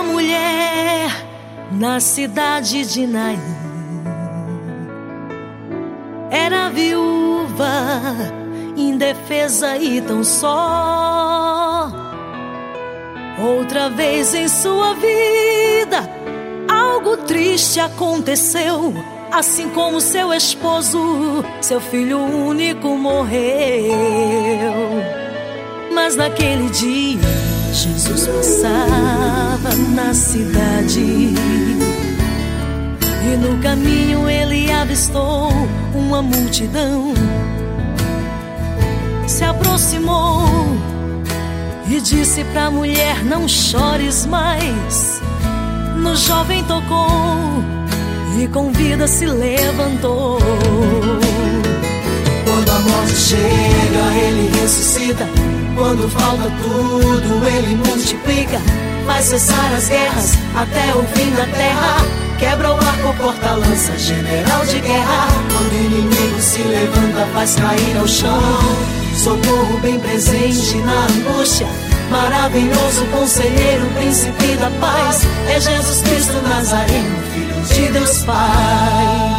uma mulher na cidade de Naim. Era viúva, indefesa e tão só. Outra vez em sua vida, algo triste aconteceu. Assim como seu esposo, seu filho único morreu. Mas naquele dia, Jesus passava na cidade, e no caminho ele avistou uma multidão. Se aproximou e disse pra mulher: não chores mais. No jovem tocou e com vida se levantou. Quando a morte chega, ele ressuscita. Quando falta tudo, ele multiplica. Faz cessar as guerras até o fim da terra. Quebra o arco, corta a lança, general de guerra. Quando o inimigo se levanta, faz cair ao chão. Socorro bem presente na angústia. Maravilhoso conselheiro, príncipe da paz. É Jesus Cristo Nazareno, Filho de Deus Pai.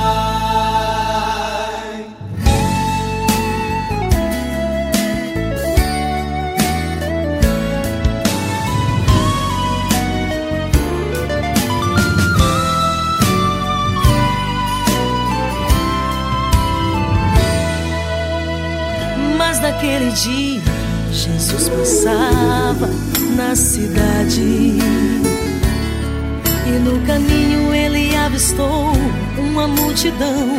Mas naquele dia Jesus passava na cidade, e no caminho ele avistou uma multidão.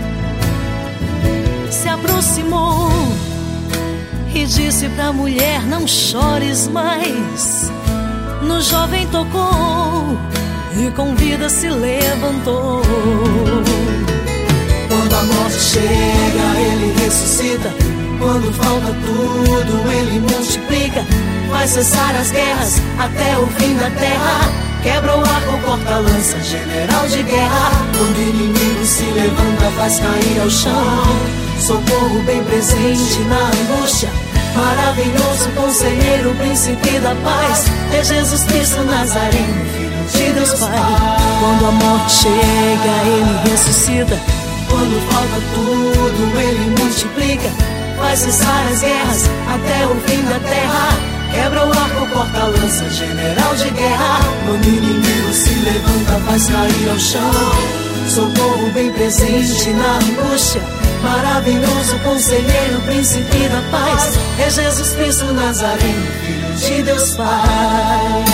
Se aproximou e disse pra mulher: não chores mais. No jovem tocou e com vida se levantou. Quando a morte chega, ele ressuscita. Quando falta tudo, ele multiplica. Faz cessar as guerras até o fim da terra. Quebra o arco, corta a lança, general de guerra. Quando o inimigo se levanta, faz cair ao chão. Socorro bem presente na angústia. Maravilhoso conselheiro, príncipe da paz. É Jesus Cristo Nazareno, Filho de Deus Pai. Quando a morte chega, ele ressuscita. Quando falta tudo, ele multiplica. Faz cessar as guerras até o fim da terra. Quebra o arco, corta a lança, general de guerra. Quando o inimigo se levanta, faz cair ao chão. Socorro bem presente na angústia. Maravilhoso conselheiro, príncipe da paz. É Jesus Cristo Nazareno, Filho de Deus Pai.